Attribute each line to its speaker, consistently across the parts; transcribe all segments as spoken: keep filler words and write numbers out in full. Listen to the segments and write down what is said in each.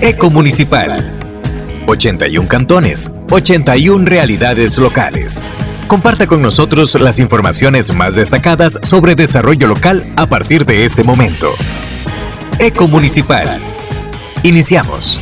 Speaker 1: Ecomunicipal. ochenta y un cantones, ochenta y una realidades locales. Comparta con nosotros las informaciones más destacadas sobre desarrollo local a partir de este momento. Ecomunicipal. Iniciamos.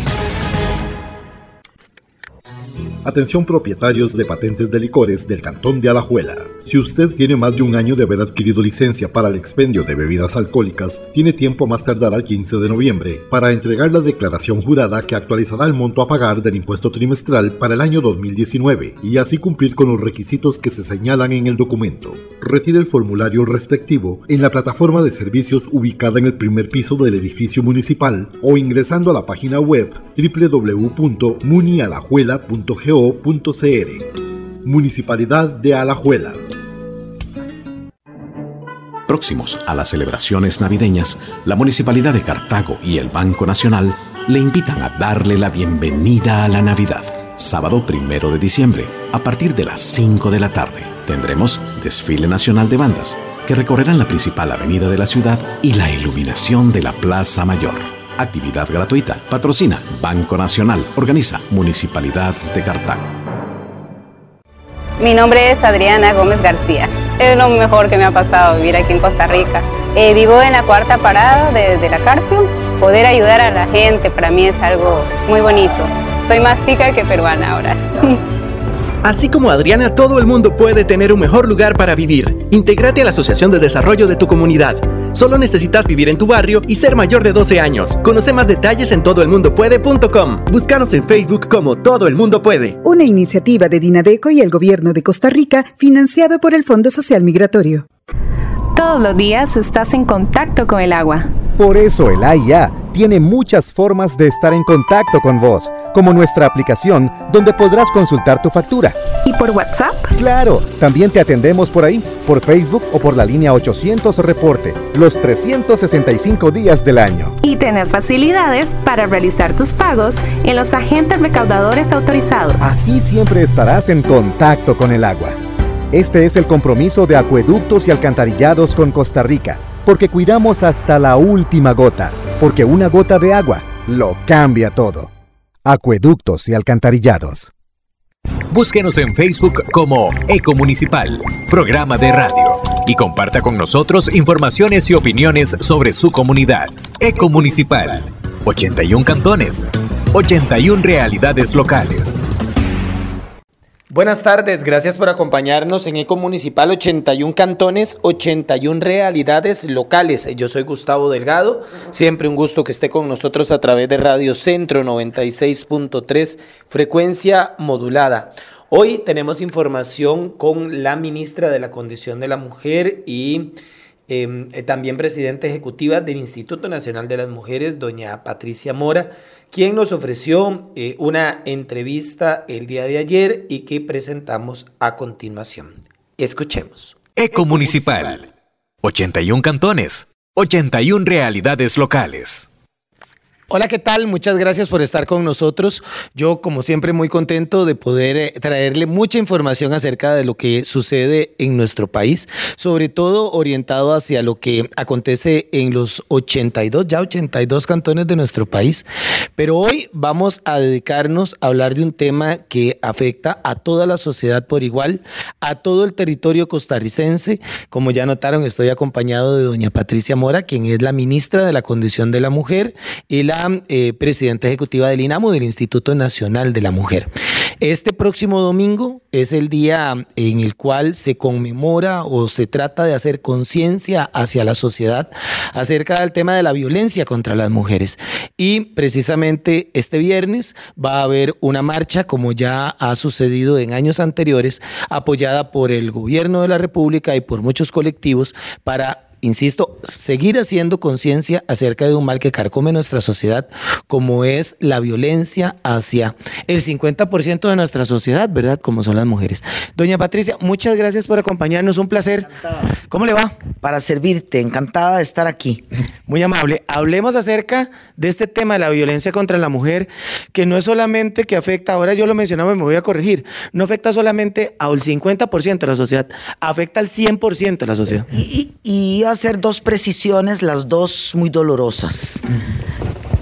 Speaker 2: Atención propietarios de patentes de licores del Cantón de Alajuela. Si usted tiene más de un año de haber adquirido licencia para el expendio de bebidas alcohólicas, tiene tiempo a más tardar al quince de noviembre para entregar la declaración jurada que actualizará el monto a pagar del impuesto trimestral para el año dos mil diecinueve y así cumplir con los requisitos que se señalan en el documento. Retire el formulario respectivo en la plataforma de servicios ubicada en el primer piso del edificio municipal o ingresando a la página web doble u doble u doble u punto munialajuela punto go punto c r. Municipalidad de Alajuela.
Speaker 3: Próximos a las celebraciones navideñas, la Municipalidad de Cartago y el Banco Nacional le invitan a darle la bienvenida a la Navidad. Sábado primero de diciembre, a partir de las cinco de la tarde, tendremos desfile nacional de bandas que recorrerán la principal avenida de la ciudad y la iluminación de la Plaza Mayor. Actividad gratuita. Patrocina Banco Nacional. Organiza Municipalidad de Cartago.
Speaker 4: Mi nombre es Adriana Gómez García. Es lo mejor que me ha pasado vivir aquí en Costa Rica. Eh, vivo en la cuarta parada de, de la Carpio. Poder ayudar a la gente para mí es algo muy bonito. Soy más tica que peruana ahora.
Speaker 5: Así como Adriana, todo el mundo puede tener un mejor lugar para vivir. Intégrate a la Asociación de Desarrollo de tu comunidad. Solo necesitas vivir en tu barrio y ser mayor de doce años. Conoce más detalles en todo el mundo puede punto com. Búscanos en Facebook como Todo el Mundo Puede.
Speaker 6: Una iniciativa de Dinadeco y el Gobierno de Costa Rica, financiado por el Fondo Social Migratorio.
Speaker 7: Todos los días estás en contacto con el agua.
Speaker 8: Por eso el A I A tiene muchas formas de estar en contacto con vos, como nuestra aplicación, donde podrás consultar tu factura.
Speaker 7: ¿Y por WhatsApp?
Speaker 8: Claro, también te atendemos por ahí, por Facebook o por la línea ochocientos Reporte, los trescientos sesenta y cinco días del año.
Speaker 7: Y tener facilidades para realizar tus pagos en los agentes recaudadores autorizados.
Speaker 8: Así siempre estarás en contacto con el agua. Este es el compromiso de Acueductos y Alcantarillados con Costa Rica, porque cuidamos hasta la última gota, porque una gota de agua lo cambia todo. Acueductos y Alcantarillados.
Speaker 1: Búsquenos en Facebook como Ecomunicipal, programa de radio, y comparta con nosotros informaciones y opiniones sobre su comunidad. Ecomunicipal, ochenta y un cantones, ochenta y una realidades locales.
Speaker 9: Buenas tardes, gracias por acompañarnos en Ecomunicipal, ochenta y un cantones, ochenta y una realidades locales. Yo soy Gustavo Delgado, siempre un gusto que esté con nosotros a través de Radio Centro noventa y seis punto tres, frecuencia modulada. Hoy tenemos información con la ministra de la Condición de la Mujer y eh, también presidenta ejecutiva del Instituto Nacional de las Mujeres, doña Patricia Mora, quien nos ofreció eh, una entrevista el día de ayer y que presentamos a continuación. Escuchemos.
Speaker 1: Ecomunicipal, ochenta y un cantones, ochenta y una realidades locales.
Speaker 9: Hola, ¿qué tal? Muchas gracias por estar con nosotros. Yo, como siempre, muy contento de poder eh, traerle mucha información acerca de lo que sucede en nuestro país, sobre todo orientado hacia lo que acontece en los ochenta y dos, ya ochenta y dos cantones de nuestro país. Pero hoy vamos a dedicarnos a hablar de un tema que afecta a toda la sociedad por igual, a todo el territorio costarricense. Como ya notaron, estoy acompañado de doña Patricia Mora, quien es la ministra de la Condición de la Mujer y la Eh, presidenta ejecutiva del INAMU, del Instituto Nacional de la Mujer. Este próximo domingo es el día en el cual se conmemora o se trata de hacer conciencia hacia la sociedad acerca del tema de la violencia contra las mujeres. Y precisamente este viernes va a haber una marcha, como ya ha sucedido en años anteriores, apoyada por el Gobierno de la República y por muchos colectivos para, insisto, seguir haciendo conciencia acerca de un mal que carcome nuestra sociedad, como es la violencia hacia el cincuenta por ciento de nuestra sociedad, ¿verdad? Como son las mujeres. Doña Patricia, muchas gracias por acompañarnos, un placer. Encantada. ¿Cómo le va?
Speaker 10: Para servirte, encantada de estar aquí.
Speaker 9: Muy amable. Hablemos acerca de este tema de la violencia contra la mujer, que no es solamente que afecta, ahora yo lo mencionaba y me voy a corregir, no afecta solamente al cincuenta por ciento de la sociedad, afecta al cien por ciento de la sociedad.
Speaker 10: Y, y, y hacer dos precisiones, las dos muy dolorosas.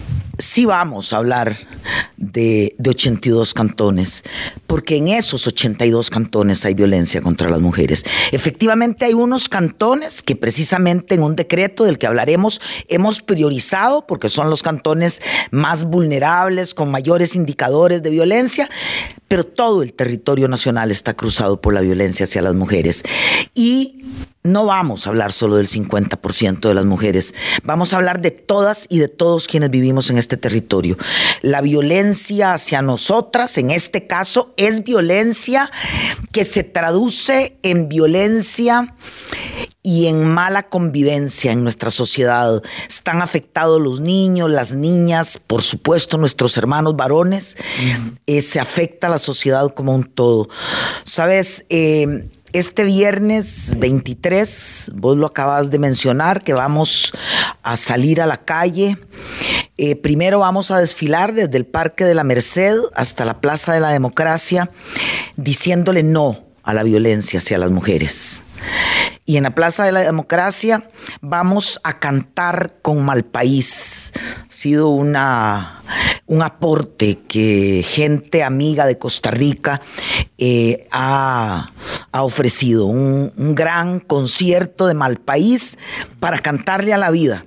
Speaker 10: sí vamos a hablar de, de ochenta y dos cantones, porque en esos ochenta y dos cantones hay violencia contra las mujeres. Efectivamente hay unos cantones que precisamente en un decreto del que hablaremos hemos priorizado porque son los cantones más vulnerables, con mayores indicadores de violencia, pero todo el territorio nacional está cruzado por la violencia hacia las mujeres. Y no vamos a hablar solo del cincuenta por ciento de las mujeres, vamos a hablar de todas y de todos quienes vivimos en este territorio. La violencia hacia nosotras, en este caso, es violencia que se traduce en violencia y en mala convivencia en nuestra sociedad. Están afectados los niños, las niñas, por supuesto nuestros hermanos varones. Uh-huh. eh, se afecta a la sociedad como un todo. ¿Sabes? Eh, Este viernes veintitrés, vos lo acabas de mencionar, que vamos a salir a la calle. Eh, primero vamos a desfilar desde el Parque de la Merced hasta la Plaza de la Democracia, diciéndole no a la violencia hacia las mujeres. Y en la Plaza de la Democracia vamos a cantar con Malpaís. Ha sido una, un aporte que gente amiga de Costa Rica eh, ha, ha ofrecido. Un, un gran concierto de Malpaís para cantarle a la vida.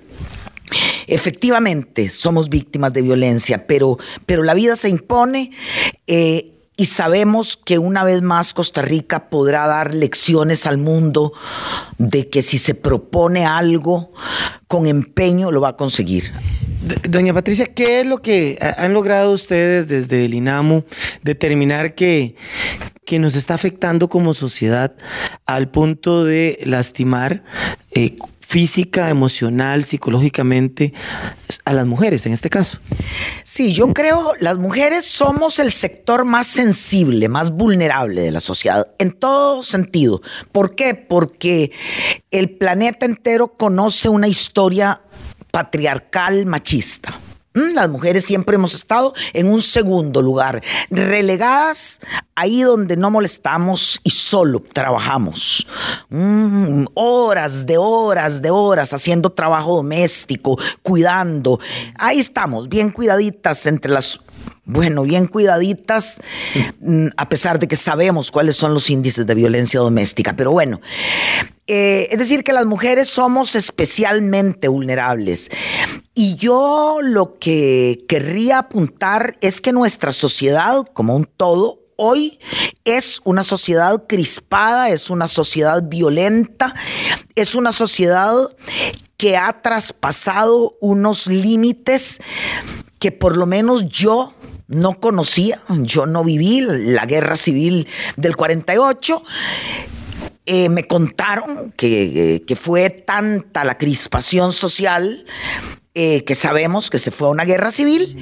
Speaker 10: Efectivamente, somos víctimas de violencia, pero, pero la vida se impone eh, y sabemos que una vez más Costa Rica podrá dar lecciones al mundo de que si se propone algo con empeño lo va a conseguir.
Speaker 9: Doña Patricia, ¿qué es lo que han logrado ustedes desde el INAMU determinar que, que nos está afectando como sociedad al punto de lastimar eh, física, emocional, psicológicamente a las mujeres en este caso?
Speaker 10: Sí, yo creo las mujeres somos el sector más sensible, más vulnerable de la sociedad, en todo sentido. ¿Por qué? Porque el planeta entero conoce una historia patriarcal machista. Las mujeres siempre hemos estado en un segundo lugar, relegadas ahí donde no molestamos y solo trabajamos. Mm, horas de horas de horas haciendo trabajo doméstico, cuidando. Ahí estamos, bien cuidaditas entre las... Bueno, bien cuidaditas, a pesar de que sabemos cuáles son los índices de violencia doméstica. Pero bueno, eh, es decir que las mujeres somos especialmente vulnerables. Y yo lo que querría apuntar es que nuestra sociedad, como un todo, hoy es una sociedad crispada, es una sociedad violenta, es una sociedad que ha traspasado unos límites que por lo menos yo no conocía. Yo no viví la guerra civil del cuarenta y ocho. Eh, me contaron que, que fue tanta la crispación social eh, que sabemos que se fue a una guerra civil.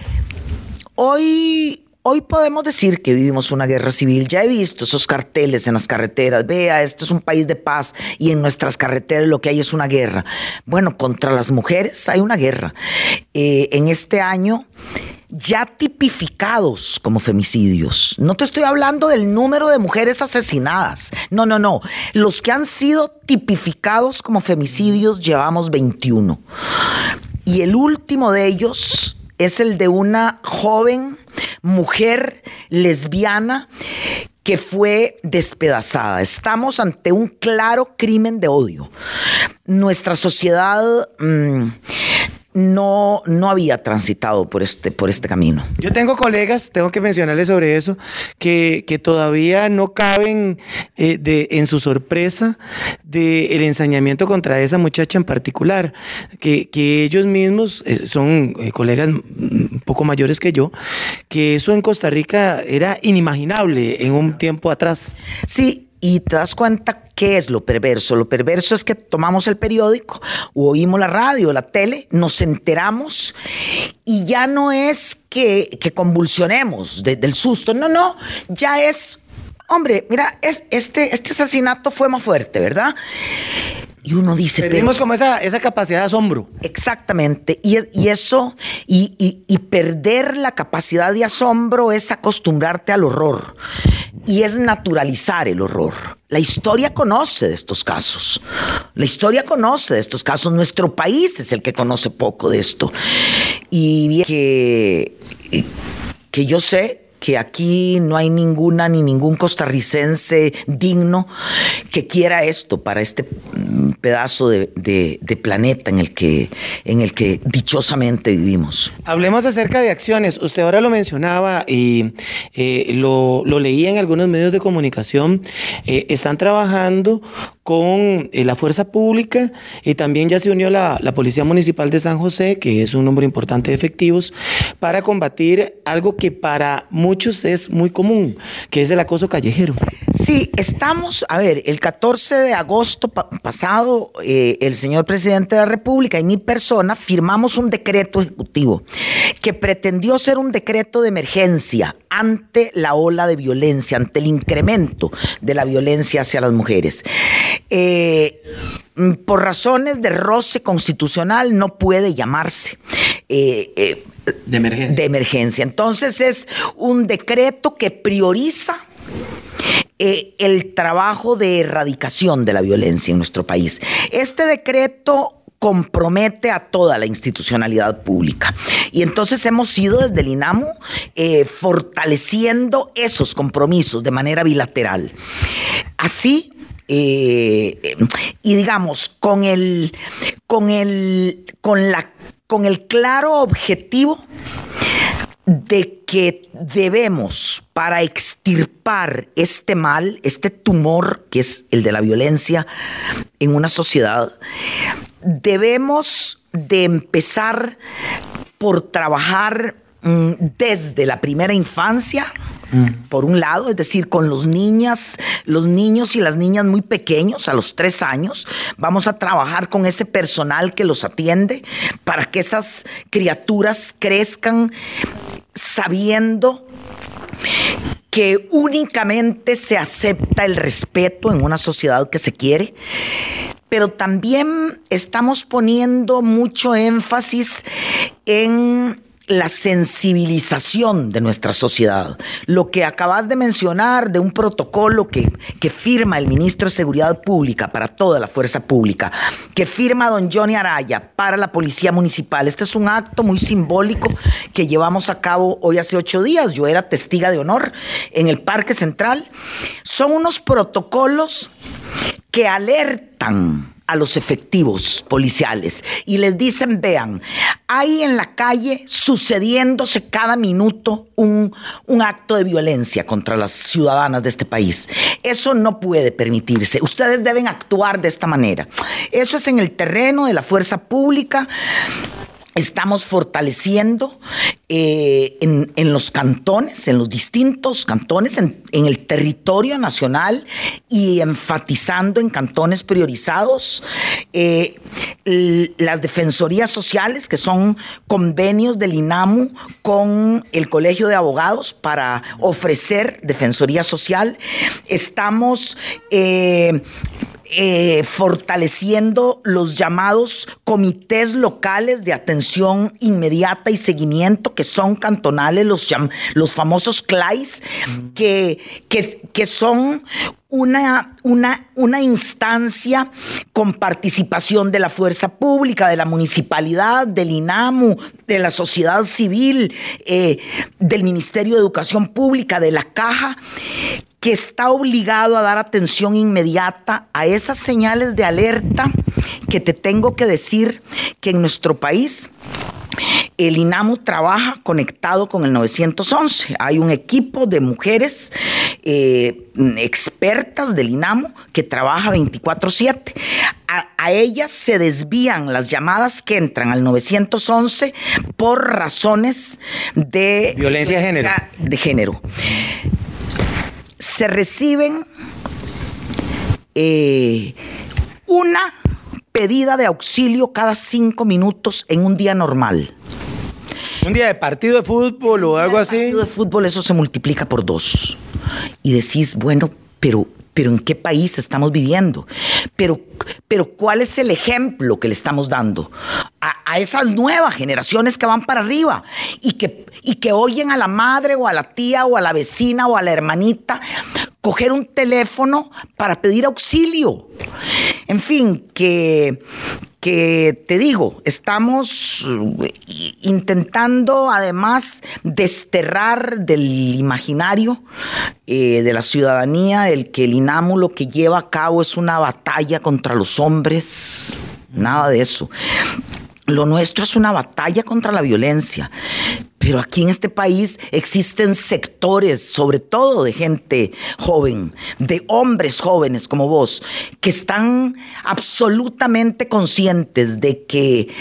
Speaker 10: Hoy... Hoy podemos decir que vivimos una guerra civil. Ya he visto esos carteles en las carreteras. Vea, este es un país de paz y en nuestras carreteras lo que hay es una guerra. Bueno, contra las mujeres hay una guerra. Eh, en este año ya tipificados como femicidios. No te estoy hablando del número de mujeres asesinadas. No, no, no. Los que han sido tipificados como femicidios llevamos veintiuno. Y el último de ellos es el de una joven mujer lesbiana que fue despedazada. Estamos ante un claro crimen de odio. Nuestra sociedad mmm, no, no había transitado por este, por este camino.
Speaker 9: Yo tengo colegas, tengo que mencionarles sobre eso, que, que todavía no caben eh, de, en su sorpresa del ensañamiento contra esa muchacha en particular, que, que ellos mismos eh, son eh, colegas un poco mayores que yo, que eso en Costa Rica era inimaginable en un tiempo atrás.
Speaker 10: Sí. Y te das cuenta qué es lo perverso. Lo perverso es que tomamos el periódico o oímos la radio, la tele, nos enteramos y ya no es que, que convulsionemos de, del susto. No, no, ya es, hombre, mira, es, este, este asesinato fue más fuerte, ¿verdad? Y uno dice...
Speaker 9: Perdimos pero, como esa, esa capacidad de asombro.
Speaker 10: Exactamente. Y, y eso, y, y, y perder la capacidad de asombro es acostumbrarte al horror. y es naturalizar el horror. La historia conoce de estos casos. La historia conoce de estos casos. Nuestro país es el que conoce poco de esto. Y que, que yo sé que aquí no hay ninguna ni ningún costarricense digno que quiera esto para este pedazo de, de, de planeta en el que, en el que dichosamente vivimos.
Speaker 9: Hablemos acerca de acciones. Usted ahora lo mencionaba y eh, lo, lo leía en algunos medios de comunicación. Eh, están trabajando con eh, la fuerza pública y también ya se unió la, la Policía Municipal de San José, que es un número importante de efectivos, para combatir algo que para muchos es muy común, que es el acoso callejero.
Speaker 10: Sí, estamos, a ver, el catorce de agosto pa- pasado, eh, el señor presidente de la República y mi persona firmamos un decreto ejecutivo que pretendió ser un decreto de emergencia ante la ola de violencia, ante el incremento de la violencia hacia las mujeres. Eh, por razones de roce constitucional no puede llamarse eh, eh,
Speaker 9: de emergencia.
Speaker 10: de emergencia. Entonces es un decreto que prioriza Eh, el trabajo de erradicación de la violencia en nuestro país. Este decreto compromete a toda la institucionalidad pública. Y entonces hemos ido desde el INAMU eh, fortaleciendo esos compromisos de manera bilateral. Así, eh, y digamos, con el, con el, con la, con el claro objetivo de que debemos, para extirpar este mal, este tumor que es el de la violencia en una sociedad, debemos de empezar por trabajar mmm, desde la primera infancia, por un lado, es decir, con los niñas, los niños y las niñas muy pequeños, a los tres años, vamos a trabajar con ese personal que los atiende para que esas criaturas crezcan sabiendo que únicamente se acepta el respeto en una sociedad que se quiere, pero también estamos poniendo mucho énfasis en la sensibilización de nuestra sociedad. Lo que acabas de mencionar de un protocolo que, que firma el ministro de Seguridad Pública para toda la fuerza pública, que firma don Johnny Araya para la Policía Municipal. Este es un acto muy simbólico que llevamos a cabo hoy hace ocho días. Yo era testiga de honor en el Parque Central. Son unos protocolos que alertan a los efectivos policiales y les dicen, vean, hay en la calle sucediéndose cada minuto un, un acto de violencia contra las ciudadanas de este país. Eso no puede permitirse. Ustedes deben actuar de esta manera. Eso es en el terreno de la fuerza pública. Estamos fortaleciendo eh, en, en los cantones, en los distintos cantones, en, en el territorio nacional y enfatizando en cantones priorizados eh, l- las defensorías sociales, que son convenios del INAMU con el Colegio de Abogados para ofrecer defensoría social. Estamos Eh, Eh, fortaleciendo los llamados comités locales de atención inmediata y seguimiento, que son cantonales, los, los famosos C L A I S, que, que, que son una, una, una instancia con participación de la fuerza pública, de la municipalidad, del INAMU, de la sociedad civil, eh, del Ministerio de Educación Pública, de la Caja, que está obligado a dar atención inmediata a esas señales de alerta que te tengo que decir que en nuestro país el INAMU trabaja conectado con el nueve once. Hay un equipo de mujeres eh, expertas del INAMU que trabaja veinticuatro siete. A, a ellas se desvían las llamadas que entran al nueve once por razones de
Speaker 9: violencia de género.
Speaker 10: De género. Se reciben eh, una pedida de auxilio cada cinco minutos en un día normal.
Speaker 9: Un día de partido de fútbol o algo así.
Speaker 10: Un partido de fútbol, eso se multiplica por dos. Y decís, bueno, pero, pero ¿en qué país estamos viviendo? Pero, pero ¿cuál es el ejemplo que le estamos dando a, a esas nuevas generaciones que van para arriba y que, y que oyen a la madre o a la tía o a la vecina o a la hermanita coger un teléfono para pedir auxilio? En fin, que... que te digo, estamos intentando además desterrar del imaginario eh, de la ciudadanía el que el INAMU lo que lleva a cabo es una batalla contra los hombres. Nada de eso. Lo nuestro es una batalla contra la violencia. Pero aquí en este país existen sectores, sobre todo de gente joven, de hombres jóvenes como vos, que están absolutamente conscientes de que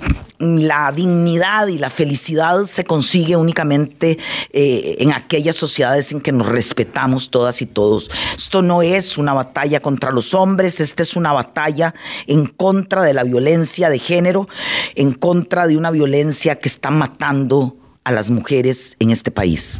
Speaker 10: la dignidad y la felicidad se consigue únicamente eh, en aquellas sociedades en que nos respetamos todas y todos. Esto no es una batalla contra los hombres, esta es una batalla en contra de la violencia de género, en contra de una violencia que está matando a las mujeres en este país.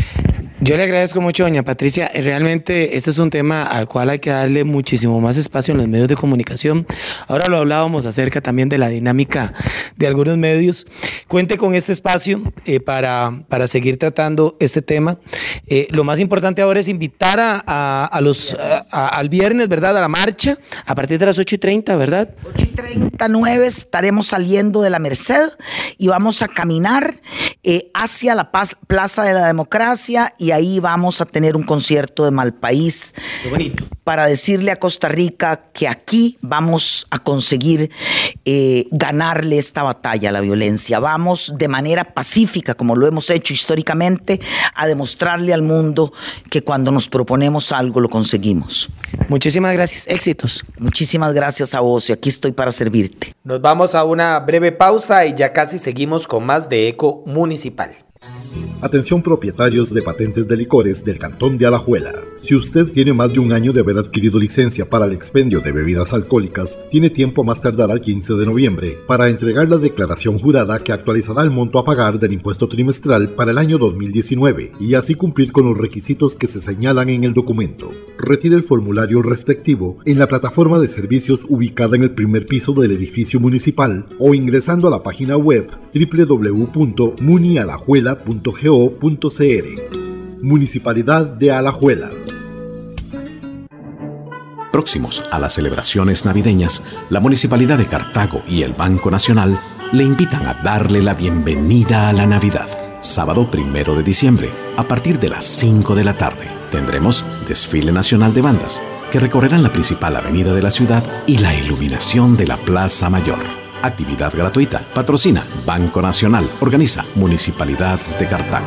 Speaker 9: Yo le agradezco mucho, doña Patricia. Realmente este es un tema al cual hay que darle muchísimo más espacio en los medios de comunicación. Ahora lo hablábamos acerca también de la dinámica de algunos medios. Cuente con este espacio eh, para, para seguir tratando este tema. Eh, lo más importante ahora es invitar a, a, a los, a, a, al viernes, ¿verdad? A la marcha a partir de las ocho y treinta, ¿verdad?
Speaker 10: ocho y treinta, nueve estaremos saliendo de la Merced y vamos a caminar eh, hacia la Paz, Plaza de la Democracia, y ahí vamos a tener un concierto de Malpaís.
Speaker 9: Qué bonito.
Speaker 10: Para decirle a Costa Rica que aquí vamos a conseguir eh, ganarle esta batalla a la violencia. Vamos de manera pacífica, como lo hemos hecho históricamente, a demostrarle al mundo que cuando nos proponemos algo lo conseguimos.
Speaker 9: Muchísimas gracias. Éxitos.
Speaker 10: Muchísimas gracias a vos y aquí estoy para servirte.
Speaker 9: Nos vamos a una breve pausa y ya casi seguimos con más de Eco Municipal.
Speaker 2: Atención propietarios de patentes de licores del Cantón de Alajuela. Si usted tiene más de un año de haber adquirido licencia para el expendio de bebidas alcohólicas, tiene tiempo a más tardar al quince de noviembre para entregar la declaración jurada que actualizará el monto a pagar del impuesto trimestral para el año dos mil diecinueve y así cumplir con los requisitos que se señalan en el documento. Retire el formulario respectivo en la plataforma de servicios ubicada en el primer piso del edificio municipal o ingresando a la página web doble u doble u doble u punto muni alajuela punto go punto c r. Municipalidad de Alajuela.
Speaker 3: Próximos a las celebraciones navideñas, la Municipalidad de Cartago y el Banco Nacional le invitan a darle la bienvenida a la Navidad. Sábado primero de diciembre, a partir de las cinco de la tarde, tendremos desfile nacional de bandas que recorrerán la principal avenida de la ciudad y la iluminación de la Plaza Mayor. Actividad gratuita. Patrocina Banco Nacional. Organiza Municipalidad de Cartago.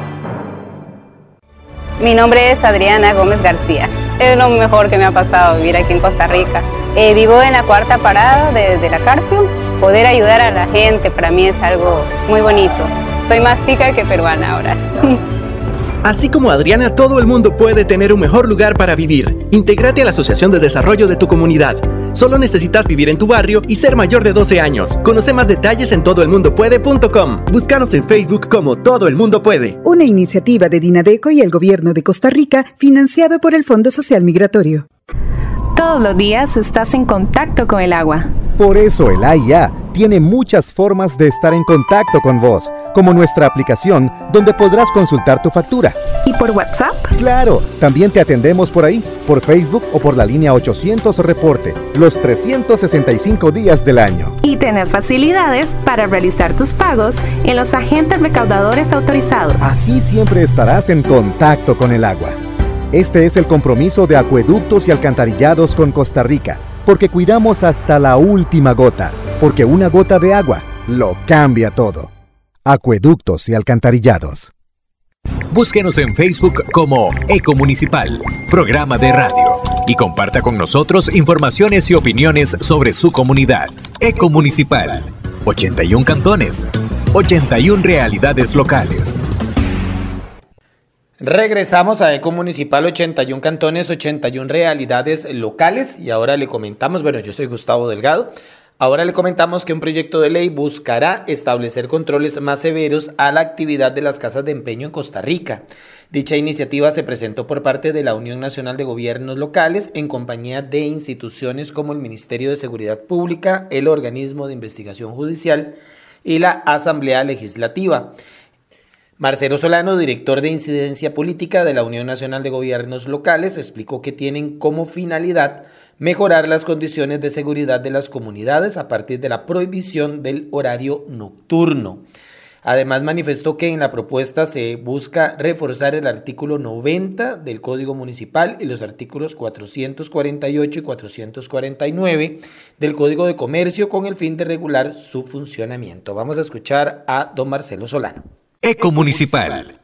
Speaker 4: Mi nombre es Adriana Gómez García. Es lo mejor que me ha pasado vivir aquí en Costa Rica. Eh, vivo en la cuarta parada de, de la Carpio. Poder ayudar a la gente para mí es algo muy bonito. Soy más tica que peruana ahora.
Speaker 5: Así como Adriana, todo el mundo puede tener un mejor lugar para vivir. Intégrate a la Asociación de Desarrollo de tu comunidad. Solo necesitas vivir en tu barrio y ser mayor de doce años. Conoce más detalles en todo el mundo puede punto com. Búscanos en Facebook como Todo el Mundo Puede.
Speaker 6: Una iniciativa de Dinadeco y el Gobierno de Costa Rica, financiado por el Fondo Social Migratorio.
Speaker 7: Todos los días estás en contacto con el agua.
Speaker 8: Por eso el A I A tiene muchas formas de estar en contacto con vos, como nuestra aplicación, donde podrás consultar tu factura.
Speaker 7: ¿Y por WhatsApp?
Speaker 8: Claro, también te atendemos por ahí, por Facebook o por la línea ochocientos Reporte, los trescientos sesenta y cinco días del año.
Speaker 7: Y tener facilidades para realizar tus pagos en los agentes recaudadores autorizados.
Speaker 8: Así siempre estarás en contacto con el agua. Este es el compromiso de Acueductos y Alcantarillados con Costa Rica, porque cuidamos hasta la última gota, porque una gota de agua lo cambia todo. Acueductos y Alcantarillados.
Speaker 1: Búsquenos en Facebook como Eco Municipal, programa de radio, y comparta con nosotros informaciones y opiniones sobre su comunidad. Eco Municipal, ochenta y un cantones, ochenta y una realidades locales.
Speaker 9: Regresamos a Eco Municipal, ochenta y un cantones, ochenta y una realidades locales, y ahora le comentamos, bueno, yo soy Gustavo Delgado. Ahora le comentamos que un proyecto de ley buscará establecer controles más severos a la actividad de las casas de empeño en Costa Rica. Dicha iniciativa se presentó por parte de la Unión Nacional de Gobiernos Locales en compañía de instituciones como el Ministerio de Seguridad Pública, el Organismo de Investigación Judicial y la Asamblea Legislativa. Marcelo Solano, director de Incidencia Política de la Unión Nacional de Gobiernos Locales, explicó que tienen como finalidad mejorar las condiciones de seguridad de las comunidades a partir de la prohibición del horario nocturno. Además, manifestó que en la propuesta se busca reforzar el artículo noventa del Código Municipal y los artículos cuatrocientos cuarenta y ocho y cuatrocientos cuarenta y nueve del Código de Comercio con el fin de regular su funcionamiento. Vamos a escuchar a don Marcelo Solano.
Speaker 1: Ecomunicipal.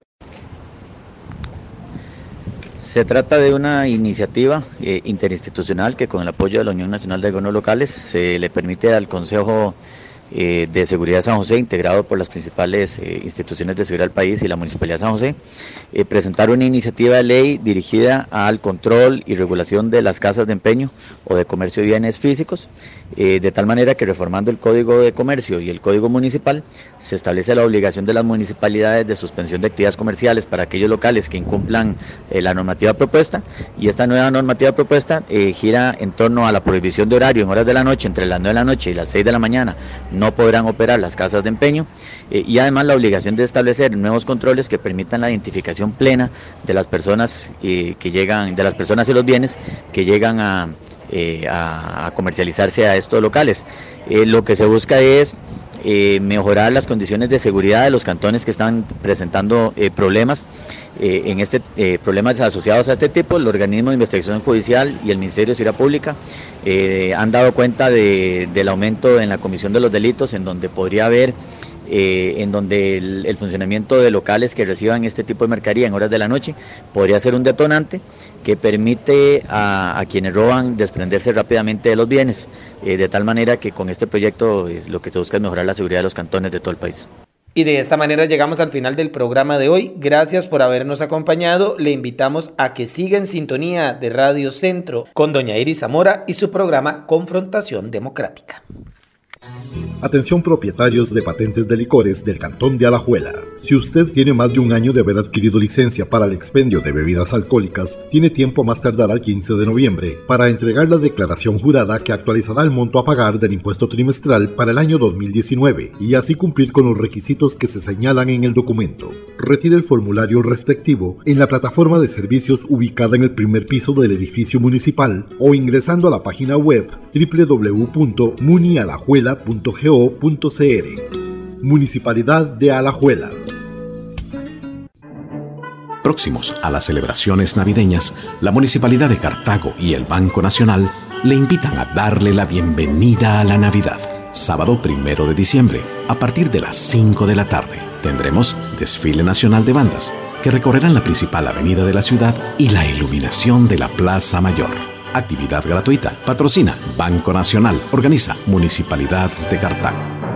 Speaker 11: Se trata de una iniciativa eh, interinstitucional que con el apoyo de la Unión Nacional de Gobiernos Locales se eh, le permite al Consejo eh, de Seguridad de San José, integrado por las principales eh, instituciones de seguridad del país y la Municipalidad de San José, eh, presentar una iniciativa de ley dirigida al control y regulación de las casas de empeño o de comercio de bienes físicos, eh, de tal manera que reformando el Código de Comercio y el Código Municipal, se establece la obligación de las municipalidades de suspensión de actividades comerciales para aquellos locales que incumplan eh, la normativa propuesta, y esta nueva normativa propuesta eh, gira en torno a la prohibición de horario en horas de la noche, entre las nueve de la noche y las seis de la mañana, no podrán operar las casas de empeño, eh, y además la obligación de establecer nuevos controles que permitan la identificación plena de las personas eh, que llegan, de las personas y los bienes que llegan a, eh, a, a comercializarse a estos locales. Eh, lo que se busca es Eh, mejorar las condiciones de seguridad de los cantones que están presentando eh, problemas eh, en este eh, problemas asociados a este tipo. El organismo de investigación judicial y el Ministerio de Seguridad Pública eh, han dado cuenta de, del aumento en la comisión de los delitos, en donde podría haber Eh, en donde el, el funcionamiento de locales que reciban este tipo de mercadería en horas de la noche podría ser un detonante que permite a, a quienes roban desprenderse rápidamente de los bienes, eh, de tal manera que con este proyecto es, lo que se busca es mejorar la seguridad de los cantones de todo el país.
Speaker 9: Y de esta manera llegamos al final del programa de hoy. Gracias por habernos acompañado. Le invitamos a que siga en sintonía de Radio Centro con doña Iris Zamora y su programa Confrontación Democrática.
Speaker 2: Atención propietarios de patentes de licores del Cantón de Alajuela. Si usted tiene más de un año de haber adquirido licencia para el expendio de bebidas alcohólicas, tiene tiempo a más tardar al quince de noviembre para entregar la declaración jurada que actualizará el monto a pagar del impuesto trimestral para el año dos mil diecinueve y así cumplir con los requisitos que se señalan en el documento. Retire el formulario respectivo en la plataforma de servicios ubicada en el primer piso del edificio municipal o ingresando a la página web doble u doble u doble u punto muni alajuela punto go punto c r. Municipalidad de Alajuela.
Speaker 3: Próximos a las celebraciones navideñas, la Municipalidad de Cartago y el Banco Nacional le invitan a darle la bienvenida a la Navidad. Sábado primero de diciembre, a partir de las cinco de la tarde, tendremos desfile nacional de bandas que recorrerán la principal avenida de la ciudad y la iluminación de la Plaza Mayor. Actividad gratuita. Patrocina Banco Nacional. Organiza Municipalidad de Cartago.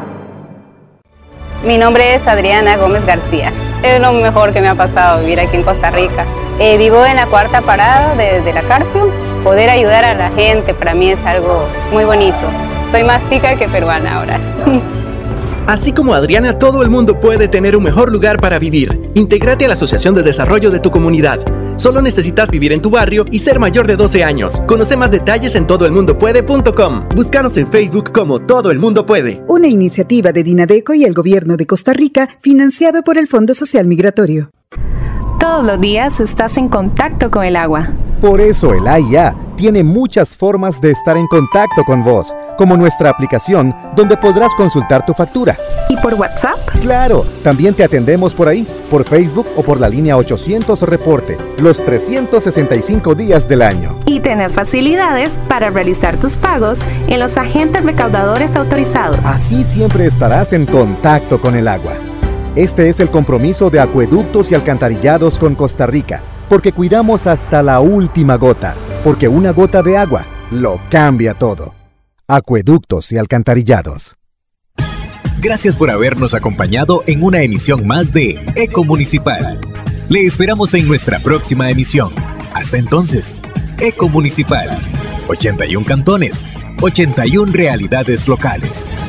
Speaker 4: Mi nombre es Adriana Gómez García. Es lo mejor que me ha pasado vivir aquí en Costa Rica. Eh, vivo en la cuarta parada de, de la Carpio. Poder ayudar a la gente para mí es algo muy bonito. Soy más tica que peruana ahora.
Speaker 5: Así como Adriana, todo el mundo puede tener un mejor lugar para vivir. Intégrate a la Asociación de Desarrollo de tu comunidad. Solo necesitas vivir en tu barrio y ser mayor de doce años. Conoce más detalles en todo el mundo puede punto com. Búscanos en Facebook como Todo el Mundo Puede.
Speaker 6: Una iniciativa de Dinadeco y el Gobierno de Costa Rica, financiado por el Fondo Social Migratorio.
Speaker 7: Todos los días estás en contacto con el agua.
Speaker 8: Por eso el A I A tiene muchas formas de estar en contacto con vos, como nuestra aplicación, donde podrás consultar tu factura.
Speaker 7: ¿Y por WhatsApp?
Speaker 8: Claro, también te atendemos por ahí, por Facebook o por la línea ochocientos Reporte, los trescientos sesenta y cinco días del año.
Speaker 7: Y tener facilidades para realizar tus pagos en los agentes recaudadores autorizados.
Speaker 8: Así siempre estarás en contacto con el agua. Este es el compromiso de Acueductos y Alcantarillados con Costa Rica, porque cuidamos hasta la última gota, porque una gota de agua lo cambia todo. Acueductos y Alcantarillados.
Speaker 1: Gracias por habernos acompañado en una emisión más de Ecomunicipal. Le esperamos en nuestra próxima emisión. Hasta entonces, Ecomunicipal. ochenta y uno cantones, ochenta y una realidades locales.